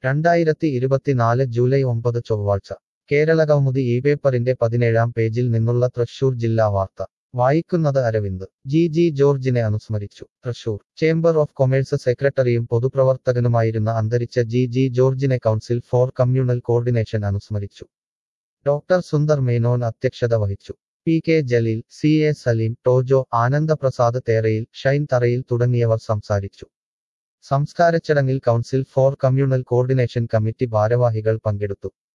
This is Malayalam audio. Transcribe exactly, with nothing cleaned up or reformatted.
രണ്ടായിരത്തി ഇരുപത്തിനാല് ജൂലൈ ഒമ്പത് ചൊവ്വാഴ്ച കേരളകൗമുദി ഈ പേപ്പറിന്റെ പതിനേഴാം പേജിൽ നിന്നുള്ള തൃശൂർ ജില്ലാ വാർത്ത വായിക്കുന്നത് അരവിന്ദ്. ജി ജി ജോർജിനെ അനുസ്മരിച്ചു. തൃശൂർ ചേംബർ ഓഫ് കൊമേഴ്സ് സെക്രട്ടറിയും പൊതുപ്രവർത്തകനുമായിരുന്ന അന്തരിച്ച ജി ജി ജോർജിനെ കൗൺസിൽ ഫോർ കമ്മ്യൂണൽ കോർഡിനേഷൻ അനുസ്മരിച്ചു. ഡോക്ടർ സുന്ദർ മേനോൻ അധ്യക്ഷത വഹിച്ചു. P K Jaleel, C A Saleem, Tojo, Anandaprasad Therayil, Shine Tharayil തുടങ്ങിയവർ സംസാരിച്ചു. സംസ്കാരച്ചടങ്ങിൽ council for communal coordination committee ഭാരവാഹികൾ പങ്കെടുത്തു.